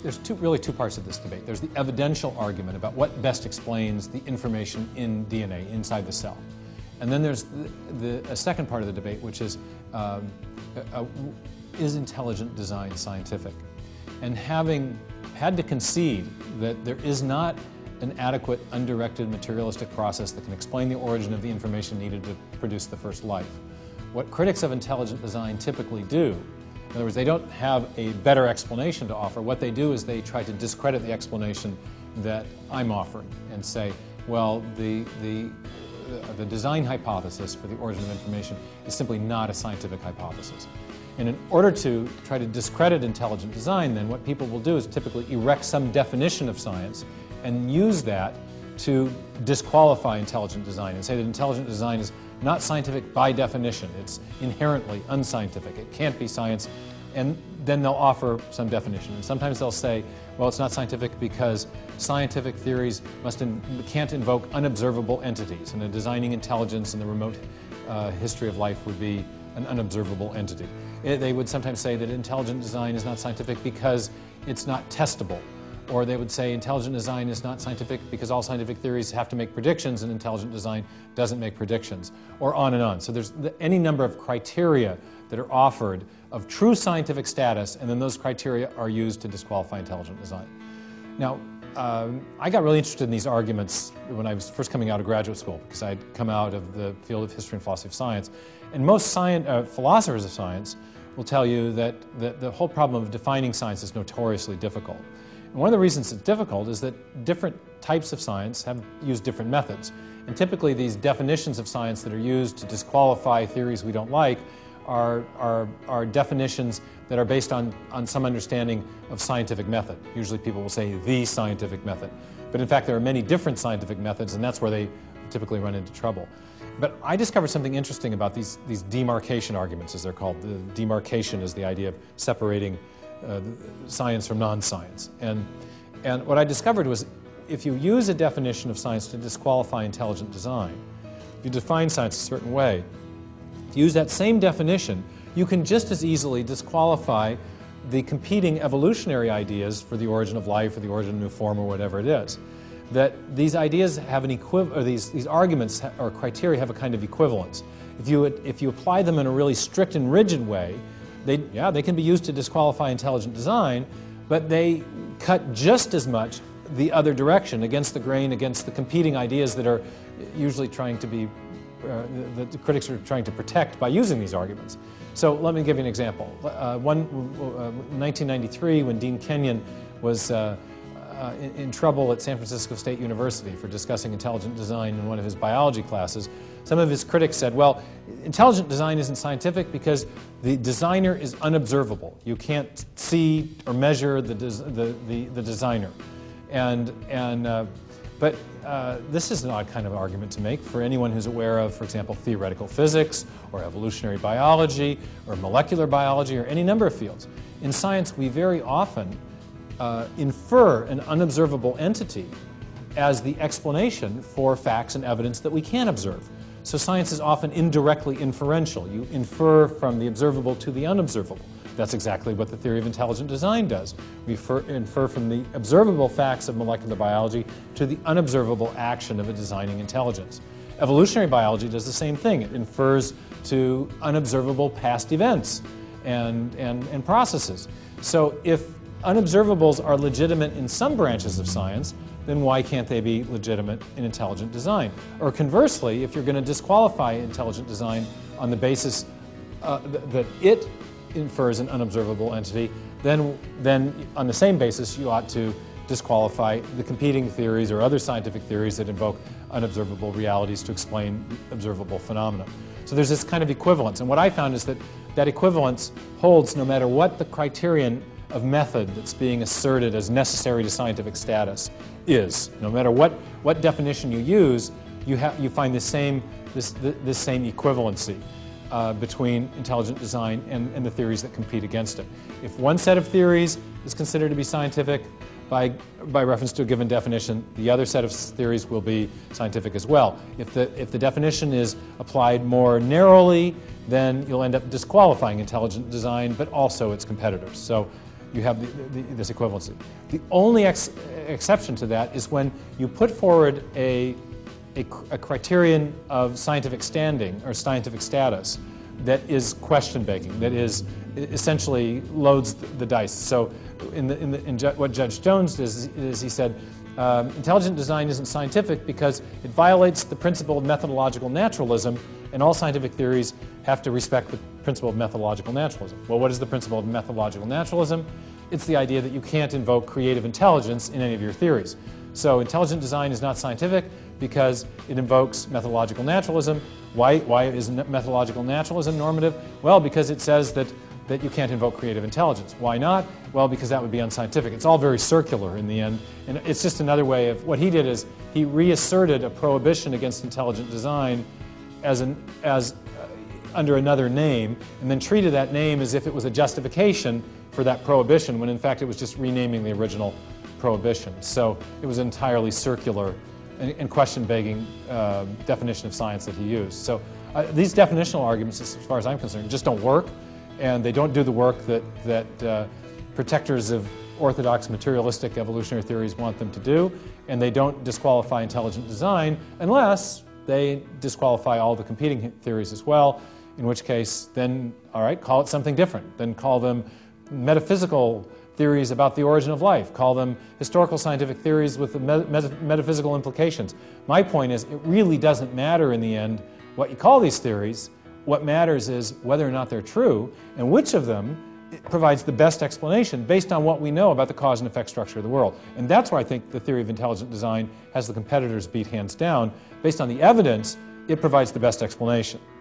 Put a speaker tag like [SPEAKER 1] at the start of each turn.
[SPEAKER 1] there's really two parts of this debate. There's the evidential argument about what best explains the information in DNA inside the cell. And then there's a second part of the debate, which is intelligent design scientific? And having had to concede that there is not an adequate, undirected, materialistic process that can explain the origin of the information needed to produce the first life, what critics of intelligent design typically do, in other words, they don't have a better explanation to offer. What they do is they try to discredit the explanation that I'm offering and say, well, the design hypothesis for the origin of information is simply not a scientific hypothesis. And in order to try to discredit intelligent design, then what people will do is typically erect some definition of science and use that to disqualify intelligent design and say that intelligent design is not scientific by definition. It's inherently unscientific. It can't be science. And then they'll offer some definition. And sometimes they'll say, well, it's not scientific because scientific theories can't invoke unobservable entities, and a designing intelligence in the remote history of life would be an unobservable entity. They would sometimes say that intelligent design is not scientific because it's not testable. Or they would say intelligent design is not scientific because all scientific theories have to make predictions and intelligent design doesn't make predictions, or on and on. So there's any number of criteria that are offered of true scientific status, and then those criteria are used to disqualify intelligent design. Now, I got really interested in these arguments when I was first coming out of graduate school, because I'd come out of the field of history and philosophy of science. And most philosophers of science will tell you that the whole problem of defining science is notoriously difficult. And one of the reasons it's difficult is that different types of science have used different methods. And typically these definitions of science that are used to disqualify theories we don't like are definitions that are based on some understanding of scientific method. Usually people will say the scientific method. But in fact there are many different scientific methods, and that's where they typically run into trouble. But I discovered something interesting about these demarcation arguments, as they're called. The demarcation is the idea of separating science from non-science. And what I discovered was if you use a definition of science to disqualify intelligent design, if you define science a certain way, to use that same definition, you can just as easily disqualify the competing evolutionary ideas for the origin of life or the origin of a new form or whatever it is. That these ideas have an these arguments or criteria have a kind of equivalence. If you apply them in a really strict and rigid way, they can be used to disqualify intelligent design, but they cut just as much the other direction, against the grain, against the competing ideas that are usually trying to be, the critics are trying to protect by using these arguments. So let me give you an example. In 1993, when Dean Kenyon was in trouble at San Francisco State University for discussing intelligent design in one of his biology classes, some of his critics said, well, intelligent design isn't scientific because the designer is unobservable. You can't see or measure the designer. But this is an odd kind of argument to make for anyone who's aware of, for example, theoretical physics or evolutionary biology or molecular biology or any number of fields. In science, we very often infer an unobservable entity as the explanation for facts and evidence that we can observe. So science is often indirectly inferential. You infer from the observable to the unobservable. That's exactly what the theory of intelligent design does. We infer from the observable facts of molecular biology to the unobservable action of a designing intelligence. Evolutionary biology does the same thing. It infers to unobservable past events and processes. So if unobservables are legitimate in some branches of science, then why can't they be legitimate in intelligent design? Or conversely, if you're going to disqualify intelligent design on the basis that it infers an unobservable entity, then on the same basis you ought to disqualify the competing theories or other scientific theories that invoke unobservable realities to explain observable phenomena. So there's this kind of equivalence, and what I found is that that equivalence holds no matter what the criterion of method that's being asserted as necessary to scientific status is. No matter what definition you use, you find this same equivalency between intelligent design and the theories that compete against it. If one set of theories is considered to be scientific by reference to a given definition, the other set of theories will be scientific as well. If the definition is applied more narrowly, then you'll end up disqualifying intelligent design, but also its competitors. So you have this equivalency. The only exception to that is when you put forward a criterion of scientific standing or scientific status that is question-begging, that is essentially loads the dice. So what Judge Jones does is he said, intelligent design isn't scientific because it violates the principle of methodological naturalism, and all scientific theories have to respect the principle of methodological naturalism. Well, what is the principle of methodological naturalism? It's the idea that you can't invoke creative intelligence in any of your theories. So intelligent design is not scientific because it invokes methodological naturalism. Why is methodological naturalism normative? Well, because it says that you can't invoke creative intelligence. Why not? Well, because that would be unscientific. It's all very circular in the end, and it's just another way of, what he did is he reasserted a prohibition against intelligent design as under another name, and then treated that name as if it was a justification for that prohibition, when in fact it was just renaming the original prohibition. So it was entirely circular and question-begging definition of science that he used. So these definitional arguments, as far as I'm concerned, just don't work, and they don't do the work that protectors of orthodox materialistic evolutionary theories want them to do, and they don't disqualify intelligent design unless they disqualify all the competing theories as well, in which case then, all right, call it something different. Then call them metaphysical theories about the origin of life. Call them historical scientific theories with the metaphysical implications. My point is, it really doesn't matter in the end what you call these theories. What matters is whether or not they're true, and which of them provides the best explanation based on what we know about the cause and effect structure of the world. And that's why I think the theory of intelligent design has the competitors beat hands down. Based on the evidence, it provides the best explanation.